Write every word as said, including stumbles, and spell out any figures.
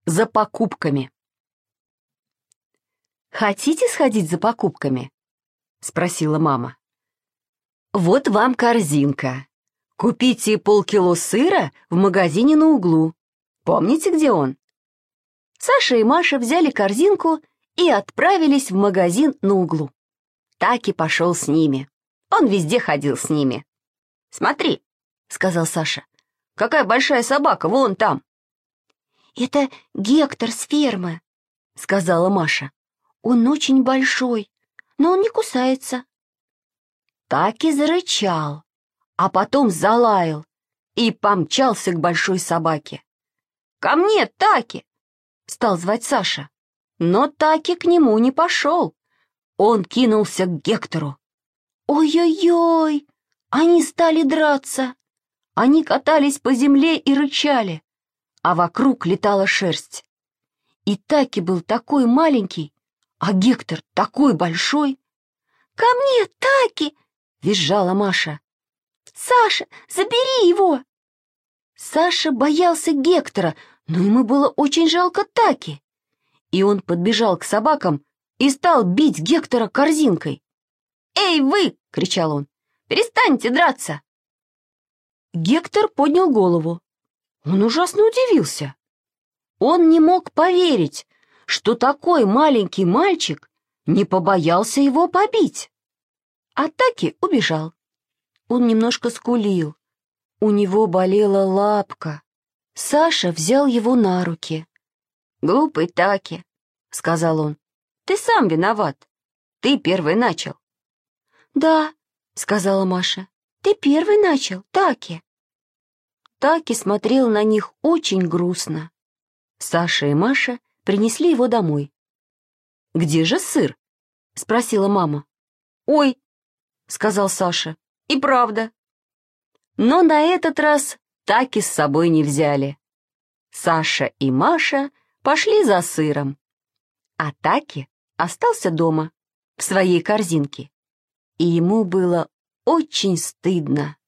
за покупками. «Хотите сходить за покупками?» — спросила мама. «Вот вам корзинка. Купите полкило сыра в магазине на углу. Помните, где он?» Саша и Маша взяли корзинку и отправились в магазин на углу. Таки пошел с ними. Он везде ходил с ними. «Смотри», — сказал Саша, — «какая большая собака, вон там». «Это Гектор с фермы», — сказала Маша. «Он очень большой, но он не кусается». Таки зарычал, а потом залаял и помчался к большой собаке. «Ко мне, Таки!» — стал звать Саша. Но Таки к нему не пошел. Он кинулся к Гектору. Ой-ой-ой! Они стали драться. Они катались по земле и рычали, а вокруг летала шерсть. И Таки был такой маленький, а Гектор такой большой. «Ко мне, Таки!» — визжала Маша. «Саша, забери его!» Саша боялся Гектора, но ему было очень жалко Таки. И он подбежал к собакам и стал бить Гектора корзинкой. «Эй, вы!» — кричал он. «Перестаньте драться!» Гектор поднял голову. Он ужасно удивился. Он не мог поверить, что такой маленький мальчик не побоялся его побить. А Таки убежал. Он немножко скулил. У него болела лапка. Саша взял его на руки. «Глупый Таки», — сказал он, — «ты сам виноват. Ты первый начал». «Да», — сказала Маша, — «ты первый начал, Таки». Таки смотрел на них очень грустно. Саша и Маша принесли его домой. «Где же сыр?» — спросила мама. «Ой», — сказал Саша, — «и правда». Но на этот раз Таки с собой не взяли. Саша и Маша пошли за сыром, а Таки остался дома, в своей корзинке. И ему было очень стыдно.